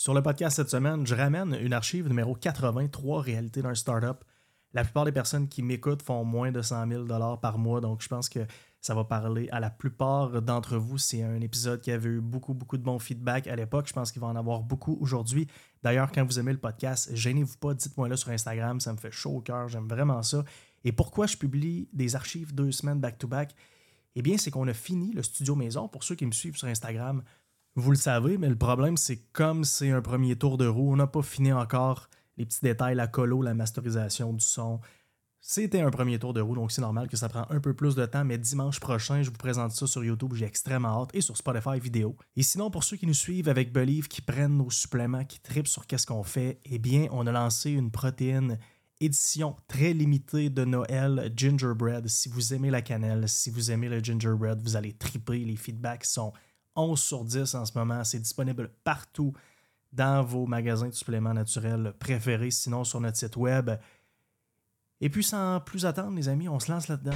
Sur le podcast cette semaine, je ramène une archive numéro 80, 3 réalités d'un startup. La plupart des personnes qui m'écoutent font moins de 100 000 $ par mois, donc je pense que ça va parler à la plupart d'entre vous. C'est un épisode qui avait eu beaucoup de bons feedback à l'époque. Je pense qu'il va en avoir beaucoup aujourd'hui. D'ailleurs, quand vous aimez le podcast, gênez-vous pas, dites-moi-le sur Instagram, ça me fait chaud au cœur, j'aime vraiment ça. Et pourquoi je publie des archives 2 semaines back-to-back? Eh bien, c'est qu'on a fini le studio maison. Pour ceux qui me suivent sur Instagram, vous le savez, mais le problème, c'est comme c'est un premier tour de roue, on n'a pas fini encore les petits détails, la colo, la masterisation du son. C'était un premier tour de roue, donc c'est normal que ça prend un peu plus de temps, mais dimanche prochain, je vous présente ça sur YouTube, j'ai extrêmement hâte, et sur Spotify vidéo. Et sinon, pour ceux qui nous suivent avec Believe, qui prennent nos suppléments, qui trippent sur qu'est-ce qu'on fait, eh bien, on a lancé une protéine édition très limitée de Noël Gingerbread. Si vous aimez la cannelle, si vous aimez le gingerbread, vous allez tripper. Les feedbacks sont 11 sur 10 en ce moment. C'est disponible partout dans vos magasins de suppléments naturels préférés, sinon sur notre site web. Et puis sans plus attendre, les amis, on se lance là-dedans.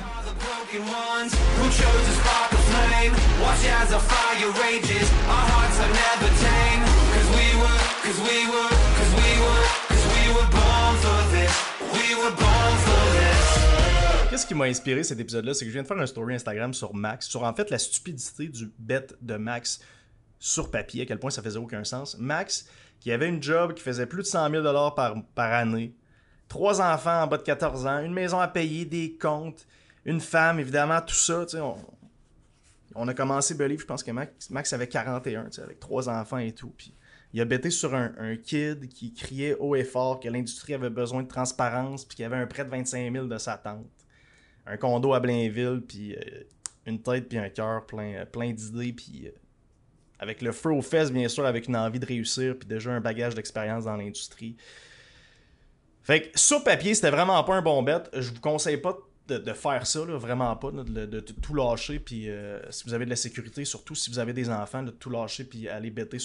Qu'est-ce qui m'a inspiré cet épisode-là, c'est que je viens de faire un story Instagram sur Max, sur en fait la stupidité du bet de Max sur papier, à quel point ça faisait aucun sens. Max, qui avait une job qui faisait plus de 100 000 $ par année, 3 enfants en bas de 14 ans, une maison à payer, des comptes, une femme, évidemment, tout ça, tu sais, on a commencé Believe, je pense que Max avait 41, tu sais, avec 3 enfants et tout, puis il a bêté sur un kid qui criait haut et fort que l'industrie avait besoin de transparence, puis qu'il y avait un prêt de 25 000 de sa tante. Un condo à Blainville, puis une tête puis un cœur plein d'idées, puis avec le feu aux fesses, bien sûr, avec une envie de réussir, puis déjà un bagage d'expérience dans l'industrie. Fait que sur papier, c'était vraiment pas un bon bet. Je vous conseille pas de faire ça, là, vraiment pas, là, de tout lâcher, puis si vous avez de la sécurité, surtout si vous avez des enfants, de tout lâcher, puis aller bêter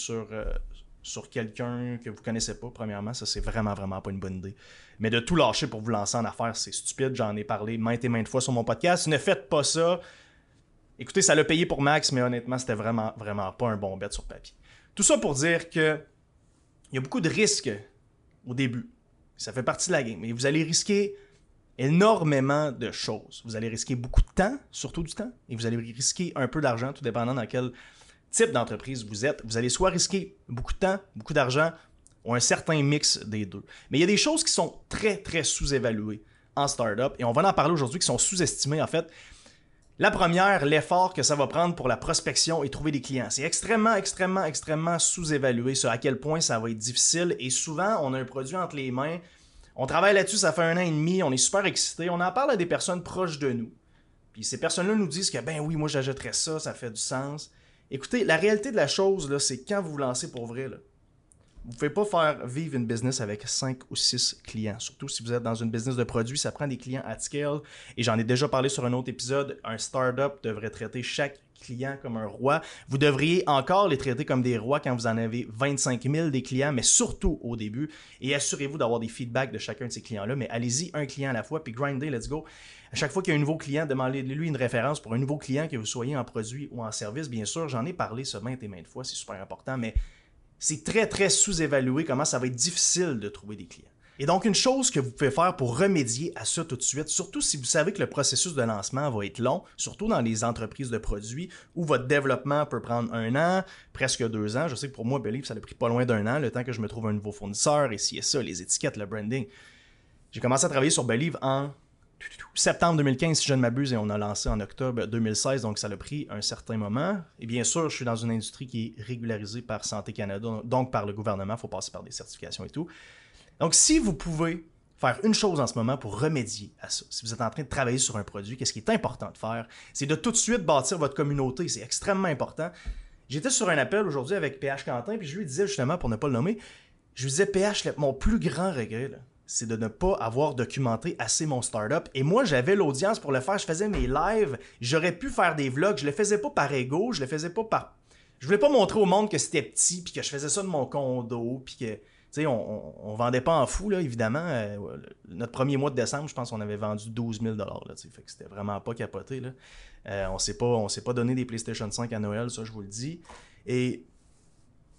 sur quelqu'un que vous connaissez pas, premièrement, ça c'est vraiment pas une bonne idée. Mais de tout lâcher pour vous lancer en affaires, c'est stupide, j'en ai parlé maintes et maintes fois sur mon podcast. Ne faites pas ça. Écoutez, ça l'a payé pour Max, mais honnêtement, c'était vraiment pas un bon bet sur papier. Tout ça pour dire que il y a beaucoup de risques au début. Ça fait partie de la game. Mais vous allez risquer énormément de choses. Vous allez risquer beaucoup de temps, surtout du temps, et vous allez risquer un peu d'argent, tout dépendant dans quel type d'entreprise vous êtes. Vous allez soit risquer beaucoup de temps, beaucoup d'argent, ou un certain mix des deux. Mais il y a des choses qui sont très sous-évaluées en startup, et on va en parler aujourd'hui, qui sont sous-estimées en fait. La première, l'effort que ça va prendre pour la prospection et trouver des clients. C'est extrêmement sous-évalué, ça, à quel point ça va être difficile, et souvent, on a un produit entre les mains, on travaille là-dessus, ça fait 1 an et demi, on est super excités, on en parle à des personnes proches de nous. Puis ces personnes-là nous disent que, ben oui, moi j'achèterais ça, ça fait du sens. Écoutez, la réalité de la chose, là, c'est quand vous vous lancez pour vrai, là, vous ne pouvez pas faire vivre une business avec 5 ou 6 clients. Surtout si vous êtes dans une business de produits, ça prend des clients at scale. Et j'en ai déjà parlé sur un autre épisode. Un startup devrait traiter chaque client comme un roi. Vous devriez encore les traiter comme des rois quand vous en avez 25 000 des clients, mais surtout au début. Et assurez-vous d'avoir des feedbacks de chacun de ces clients-là. Mais allez-y un client à la fois, puis grindez, let's go. À chaque fois qu'il y a un nouveau client, demandez-lui une référence pour un nouveau client, que vous soyez en produit ou en service. Bien sûr, j'en ai parlé ça maintes et maintes fois, c'est super important, mais c'est très sous-évalué comment ça va être difficile de trouver des clients. Et donc, une chose que vous pouvez faire pour remédier à ça tout de suite, surtout si vous savez que le processus de lancement va être long, surtout dans les entreprises de produits où votre développement peut prendre 1 an, presque 2 ans. Je sais que pour moi, Believe, ça a pris pas loin d'1 an, le temps que je me trouve un nouveau fournisseur, et ci et ça, les étiquettes, le branding. J'ai commencé à travailler sur Believe en septembre 2015, si je ne m'abuse, et on a lancé en octobre 2016, donc ça a pris un certain moment. Et bien sûr, je suis dans une industrie qui est régularisée par Santé Canada, donc par le gouvernement, il faut passer par des certifications et tout. Donc, si vous pouvez faire une chose en ce moment pour remédier à ça, si vous êtes en train de travailler sur un produit, qu'est-ce qui est important de faire, c'est de tout de suite bâtir votre communauté, c'est extrêmement important. J'étais sur un appel aujourd'hui avec PH Quentin, puis je lui disais justement, pour ne pas le nommer, je lui disais, PH, mon plus grand regret, là, c'est de ne pas avoir documenté assez mon startup. Et moi, j'avais l'audience pour le faire. Je faisais mes lives. J'aurais pu faire des vlogs. Je le faisais pas par ego. Je le faisais pas par... Je voulais pas montrer au monde que c'était petit, puis que je faisais ça de mon condo, puis que... Tu sais, on vendait pas en fou, là, évidemment. Notre premier mois de décembre, je pense qu'on avait vendu 12 000 $. Là, fait que c'était vraiment pas capoté. Là. On s'est pas donné des PlayStation 5 à Noël, ça, je vous le dis. Et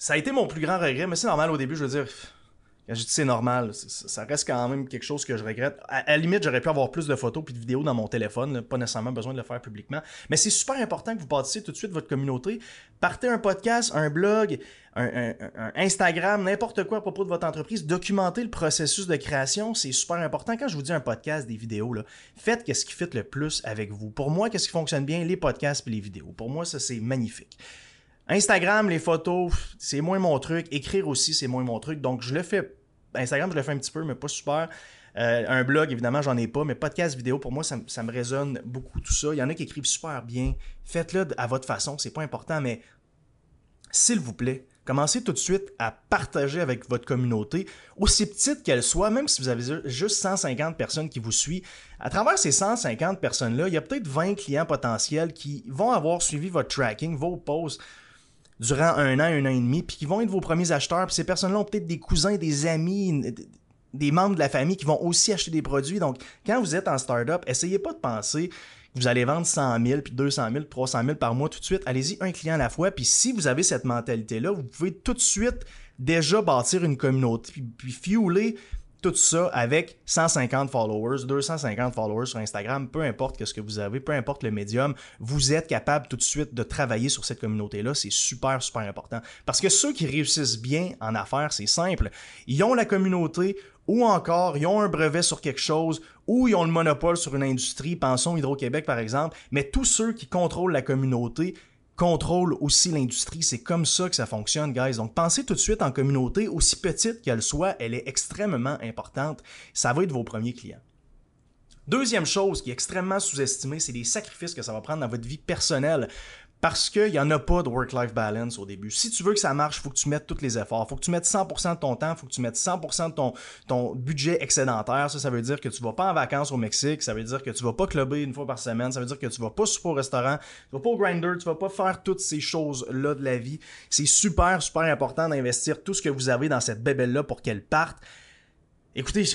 Ça a été mon plus grand regret, mais c'est normal au début, je veux dire. Quand je dis c'est normal, ça reste quand même quelque chose que je regrette. À la limite, j'aurais pu avoir plus de photos et de vidéos dans mon téléphone, là, pas nécessairement besoin de le faire publiquement. Mais c'est super important que vous bâtissiez tout de suite votre communauté. Partez un podcast, un blog, un Instagram, n'importe quoi à propos de votre entreprise. Documentez le processus de création, c'est super important. Quand je vous dis un podcast, des vidéos, là, faites ce qui fit le plus avec vous. Pour moi, qu'est-ce qui fonctionne bien? Les podcasts et les vidéos. Pour moi, ça, c'est magnifique. Instagram, les photos, c'est moins mon truc. Écrire aussi, c'est moins mon truc. Donc, je le fais. Instagram, je le fais un petit peu, mais pas super. Un blog, évidemment, j'en ai pas. Mais podcast, vidéo, pour moi, ça me résonne beaucoup, tout ça. Il y en a qui écrivent super bien. Faites-le à votre façon, c'est pas important. Mais s'il vous plaît, commencez tout de suite à partager avec votre communauté, aussi petite qu'elle soit, même si vous avez juste 150 personnes qui vous suivent. À travers ces 150 personnes-là, il y a peut-être 20 clients potentiels qui vont avoir suivi votre tracking, vos posts, durant un an et demi, puis qui vont être vos premiers acheteurs. Puis ces personnes-là ont peut-être des cousins, des amis, des membres de la famille qui vont aussi acheter des produits. Donc, quand vous êtes en startup, essayez pas de penser que vous allez vendre 100 000, puis 200 000, 300 000 par mois tout de suite. Allez-y un client à la fois. Puis si vous avez cette mentalité-là, vous pouvez tout de suite déjà bâtir une communauté, puis fueler tout ça avec 150 followers, 250 followers sur Instagram, peu importe ce que vous avez, peu importe le médium, vous êtes capable tout de suite de travailler sur cette communauté-là. C'est super, super important. Parce que ceux qui réussissent bien en affaires, c'est simple. Ils ont la communauté ou encore ils ont un brevet sur quelque chose ou ils ont le monopole sur une industrie, pensons Hydro-Québec par exemple, mais tous ceux qui contrôlent la communauté contrôle aussi l'industrie. C'est comme ça que ça fonctionne, guys. Donc, pensez tout de suite en communauté, aussi petite qu'elle soit, elle est extrêmement importante. Ça va être vos premiers clients. Deuxième chose qui est extrêmement sous-estimée, c'est les sacrifices que ça va prendre dans votre vie personnelle. Parce qu'il n'y en a pas de work-life balance au début. Si tu veux que ça marche, il faut que tu mettes tous les efforts. Il faut que tu mettes 100% de ton temps, il faut que tu mettes 100% de ton budget excédentaire. Ça veut dire que tu ne vas pas en vacances au Mexique, ça veut dire que tu ne vas pas clubber une fois par semaine, ça veut dire que tu ne vas pas souper au restaurant, tu ne vas pas au Grindr, tu ne vas pas faire toutes ces choses-là de la vie. C'est super, super important d'investir tout ce que vous avez dans cette bébelle-là pour qu'elle parte. Écoutez,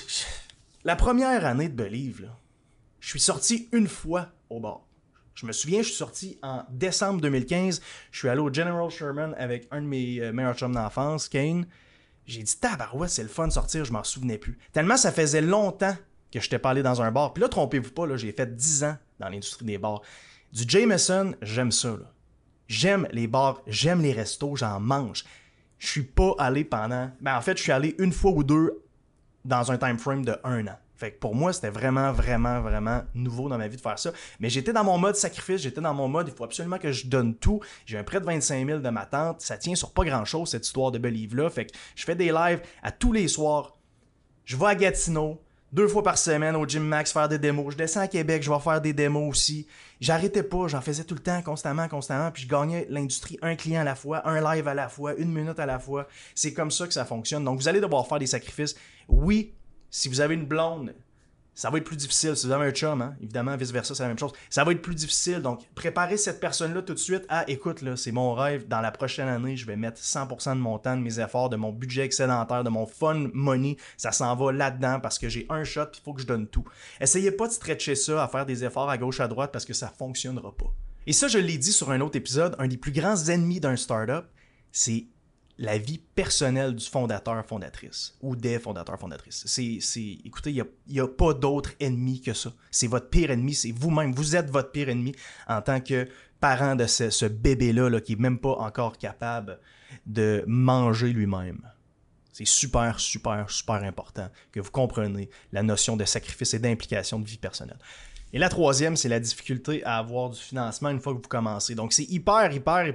la première année de Believe, là, je suis sorti une fois au bar. Je me souviens, je suis sorti en décembre 2015. Je suis allé au General Sherman avec un de mes meilleurs chums d'enfance, Kane. J'ai dit, tabarouette, c'est le fun de sortir, je m'en souvenais plus. Tellement ça faisait longtemps que je n'étais pas allé dans un bar. Puis là, trompez-vous pas, là, j'ai fait 10 ans dans l'industrie des bars. Du Jameson, j'aime ça. Là. J'aime les bars, j'aime les restos, j'en mange. Je suis pas allé pendant... en fait, je suis allé une fois ou deux dans un time frame de 1 an. Fait que pour moi, c'était vraiment, vraiment, vraiment nouveau dans ma vie de faire ça. Mais j'étais dans mon mode sacrifice, j'étais dans mon mode, il faut absolument que je donne tout. J'ai un prêt de 25 000 de ma tante, ça tient sur pas grand-chose, cette histoire de Believe-là. Fait que je fais des lives à tous les soirs. Je vais à Gatineau, 2 fois par semaine au Gym Max faire des démos. Je descends à Québec, je vais faire des démos aussi. J'arrêtais pas, j'en faisais tout le temps, constamment, puis je gagnais l'industrie un client à la fois, un live à la fois, 1 minute à la fois. C'est comme ça que ça fonctionne. Donc vous allez devoir faire des sacrifices. Oui, si vous avez une blonde, ça va être plus difficile. Si vous avez un chum, hein, évidemment, vice-versa, c'est la même chose. Ça va être plus difficile. Donc, préparez cette personne-là tout de suite à, écoute, là, c'est mon rêve. Dans la prochaine année, je vais mettre 100% de mon temps, de mes efforts, de mon budget excédentaire, de mon fun money. Ça s'en va là-dedans parce que j'ai un shot et il faut que je donne tout. Essayez pas de stretcher ça, à faire des efforts à gauche, à droite parce que ça fonctionnera pas. Et ça, je l'ai dit sur un autre épisode, un des plus grands ennemis d'un startup, c'est la vie personnelle du fondateur, fondatrice, ou des fondateurs, fondatrices. Écoutez, il n'y a pas d'autre ennemi que ça. C'est votre pire ennemi, c'est vous-même. Vous êtes votre pire ennemi en tant que parent de ce bébé-là là, qui n'est même pas encore capable de manger lui-même. C'est super, super, super important que vous compreniez la notion de sacrifice et d'implication de vie personnelle. Et la troisième, c'est la difficulté à avoir du financement une fois que vous commencez. Donc, c'est hyper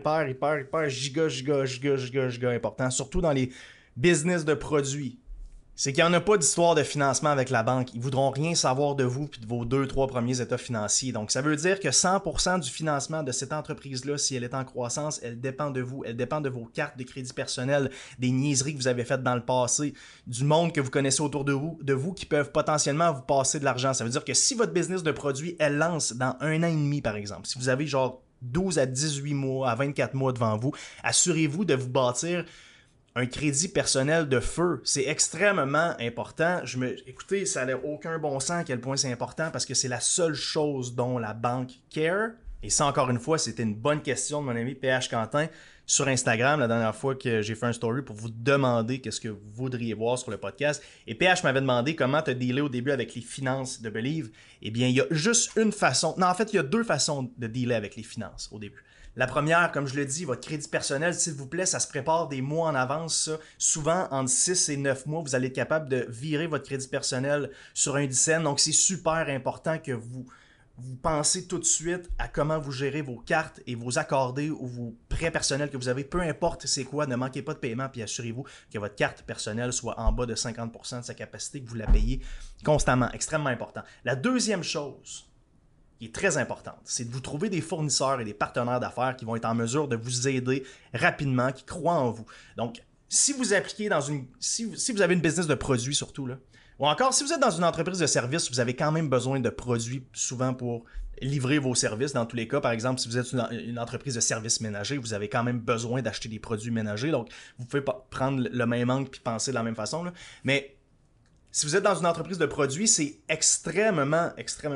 giga important, surtout dans les business de produits. C'est qu'il n'y en a pas d'histoire de financement avec la banque. Ils ne voudront rien savoir de vous et de vos 2-3 premiers états financiers. Donc, ça veut dire que 100% du financement de cette entreprise-là, si elle est en croissance, elle dépend de vous. Elle dépend de vos cartes de crédit personnel, des niaiseries que vous avez faites dans le passé, du monde que vous connaissez autour de vous qui peuvent potentiellement vous passer de l'argent. Ça veut dire que si votre business de produit, elle lance dans 1 an et demi, par exemple, si vous avez genre 12 à 18 mois, à 24 mois devant vous, assurez-vous de vous bâtir un crédit personnel de feu. C'est extrêmement important. Écoutez, ça n'a aucun bon sens à quel point c'est important parce que c'est la seule chose dont la banque care. Et ça, encore une fois, c'était une bonne question de mon ami PH Quentin. sur Instagram la dernière fois que j'ai fait un story pour vous demander qu'est-ce que vous voudriez voir sur le podcast. Et PH m'avait demandé comment te dealer au début avec les finances de Believe. Eh bien, il y a juste une façon. Non, en fait, il y a deux façons de dealer avec les finances au début. La première, comme je le dis, votre crédit personnel, s'il vous plaît, ça se prépare des mois en avance. Ça. Souvent, entre 6 et 9 mois, vous allez être capable de virer votre crédit personnel sur un dizaine. Donc, c'est super important que vous pensez tout de suite à comment vous gérez vos cartes et vos accordés ou vos prêts personnels que vous avez. Peu importe c'est quoi, ne manquez pas de paiement puis assurez-vous que votre carte personnelle soit en bas de 50% de sa capacité, que vous la payez constamment. Extrêmement important. La deuxième chose qui est très importante, c'est de vous trouver des fournisseurs et des partenaires d'affaires qui vont être en mesure de vous aider rapidement, qui croient en vous. Donc, si vous appliquez dans une... Si vous avez une business de produits surtout, là, ou encore, si vous êtes dans une entreprise de services, vous avez quand même besoin de produits souvent pour livrer vos services. Dans tous les cas, par exemple, si vous êtes une entreprise de services ménagers, vous avez quand même besoin d'acheter des produits ménagers. Donc, vous pouvez pas prendre le même angle et penser de la même façon. Là. Mais si vous êtes dans une entreprise de produits, c'est extrêmement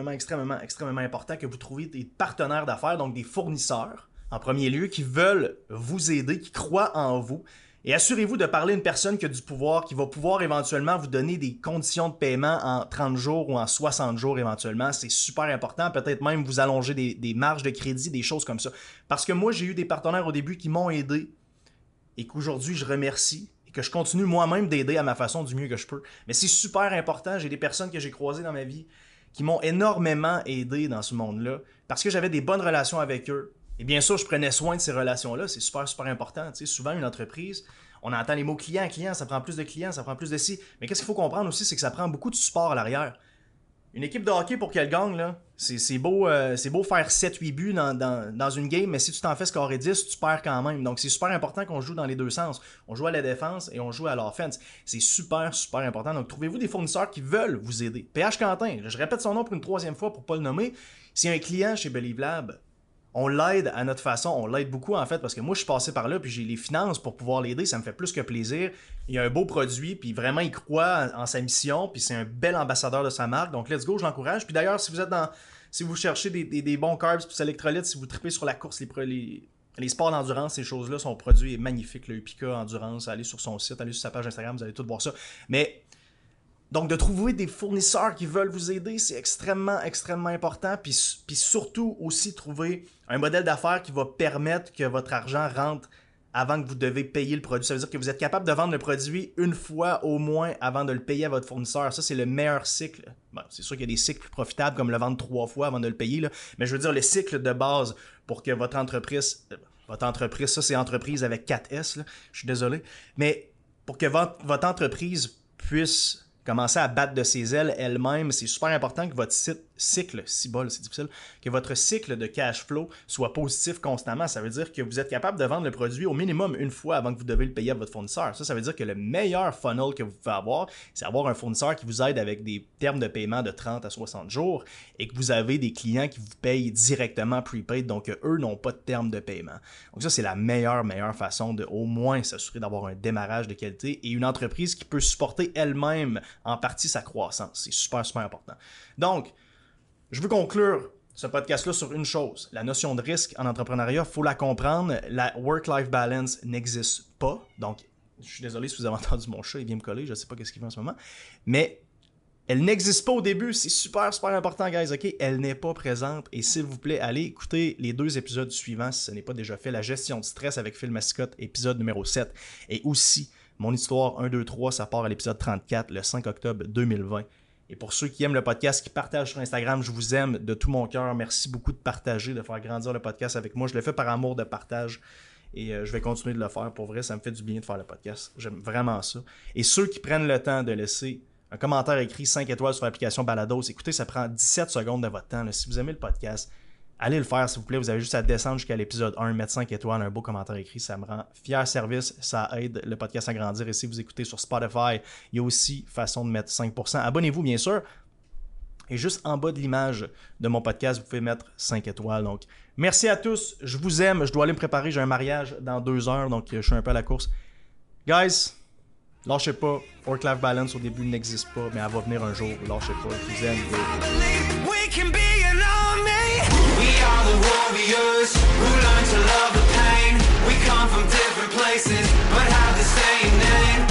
important que vous trouviez des partenaires d'affaires, donc des fournisseurs, en premier lieu, qui veulent vous aider, qui croient en vous. Et assurez-vous de parler à une personne qui a du pouvoir, qui va pouvoir éventuellement vous donner des conditions de paiement en 30 jours ou en 60 jours éventuellement. C'est super important. Peut-être même vous allonger des marges de crédit, des choses comme ça. Parce que moi, j'ai eu des partenaires au début qui m'ont aidé et qu'aujourd'hui, je remercie et que je continue moi-même d'aider à ma façon du mieux que je peux. Mais c'est super important. J'ai des personnes que j'ai croisées dans ma vie qui m'ont énormément aidé dans ce monde-là parce que j'avais des bonnes relations avec eux. Et bien sûr, je prenais soin de ces relations-là. C'est super important. Tu sais, souvent, une entreprise, on entend les mots client, ça prend plus de clients, ça prend plus de ci. Mais qu'est-ce qu'il faut comprendre aussi, c'est que ça prend beaucoup de support à l'arrière. Une équipe de hockey, pour qu'elle gagne, là, c'est beau faire 7-8 buts dans une game, mais si tu t'en fais scorer 10, tu perds quand même. Donc, c'est super important qu'on joue dans les deux sens. On joue à la défense et on joue à l'offense. C'est super important. Donc, trouvez-vous des fournisseurs qui veulent vous aider. PH Quentin, je répète son nom pour une troisième fois pour ne pas le nommer. Si un client chez Believe Lab, on l'aide à notre façon, on l'aide beaucoup en fait, parce que moi je suis passé par là, puis j'ai les finances pour pouvoir l'aider, ça me fait plus que plaisir. Il a un beau produit, puis vraiment il croit en sa mission, puis c'est un bel ambassadeur de sa marque, donc let's go, je l'encourage. Puis d'ailleurs, si vous cherchez des bons carbs, puis électrolytes, si vous tripez sur la course, les sports d'endurance, ces choses-là, son produit est magnifique, le Upika Endurance, allez sur son site, allez sur sa page Instagram, vous allez tout voir ça. Mais donc, de trouver des fournisseurs qui veulent vous aider, c'est extrêmement important. Puis surtout aussi trouver un modèle d'affaires qui va permettre que votre argent rentre avant que vous devez payer le produit. Ça veut dire que vous êtes capable de vendre le produit une fois au moins avant de le payer à votre fournisseur. Ça, c'est le meilleur cycle. Bon, c'est sûr qu'il y a des cycles plus profitables comme le vendre 3 fois avant de le payer. Là. Mais je veux dire, le cycle de base pour que votre entreprise, ça c'est entreprise avec 4 S, là, je suis désolé, mais pour que votre entreprise puisse commencer à battre de ses ailes elle-même, c'est super important que votre cycle, c'est difficile, que votre cycle de cash flow soit positif constamment. Ça veut dire que vous êtes capable de vendre le produit au minimum une fois avant que vous devez le payer à votre fournisseur. Ça veut dire que le meilleur funnel que vous pouvez avoir, c'est avoir un fournisseur qui vous aide avec des termes de paiement de 30 à 60 jours et que vous avez des clients qui vous payent directement prepaid, donc eux n'ont pas de termes de paiement. Donc ça, c'est la meilleure façon de au moins s'assurer d'avoir un démarrage de qualité et une entreprise qui peut supporter elle-même en partie sa croissance. C'est super important. Donc, je veux conclure ce podcast-là sur une chose. La notion de risque en entrepreneuriat, il faut la comprendre. La work-life balance n'existe pas. Donc, je suis désolé si vous avez entendu mon chat, il vient me coller, je ne sais pas ce qu'il fait en ce moment. Mais elle n'existe pas au début. C'est super important, guys. OK? Elle n'est pas présente. Et s'il vous plaît, allez écouter les 2 épisodes suivants si ce n'est pas déjà fait. La gestion du stress avec Phil Mascotte, épisode numéro 7. Et aussi, mon histoire 1, 2, 3, ça part à l'épisode 34, le 5 octobre 2020. Et pour ceux qui aiment le podcast, qui partagent sur Instagram, je vous aime de tout mon cœur. Merci beaucoup de partager, de faire grandir le podcast avec moi. Je le fais par amour de partage et je vais continuer de le faire. Pour vrai, ça me fait du bien de faire le podcast. J'aime vraiment ça. Et ceux qui prennent le temps de laisser un commentaire écrit 5 étoiles sur l'application Balados, écoutez, ça prend 17 secondes de votre temps. Là. Si vous aimez le podcast, allez le faire, s'il vous plaît. Vous avez juste à descendre jusqu'à l'épisode 1, mettre 5 étoiles, un beau commentaire écrit. Ça me rend fier service. Ça aide le podcast à grandir. Et si vous écoutez sur Spotify, il y a aussi façon de mettre 5%. Abonnez-vous, bien sûr. Et juste en bas de l'image de mon podcast, vous pouvez mettre 5 étoiles. Donc, merci à tous. Je vous aime. Je dois aller me préparer. J'ai un mariage dans 2 heures. Donc, je suis un peu à la course. Guys, lâchez pas. Work-life balance au début n'existe pas, mais elle va venir un jour. Lâchez pas. Je vous aime. We are the warriors who learn to love the pain. We come from different places, but have the same name.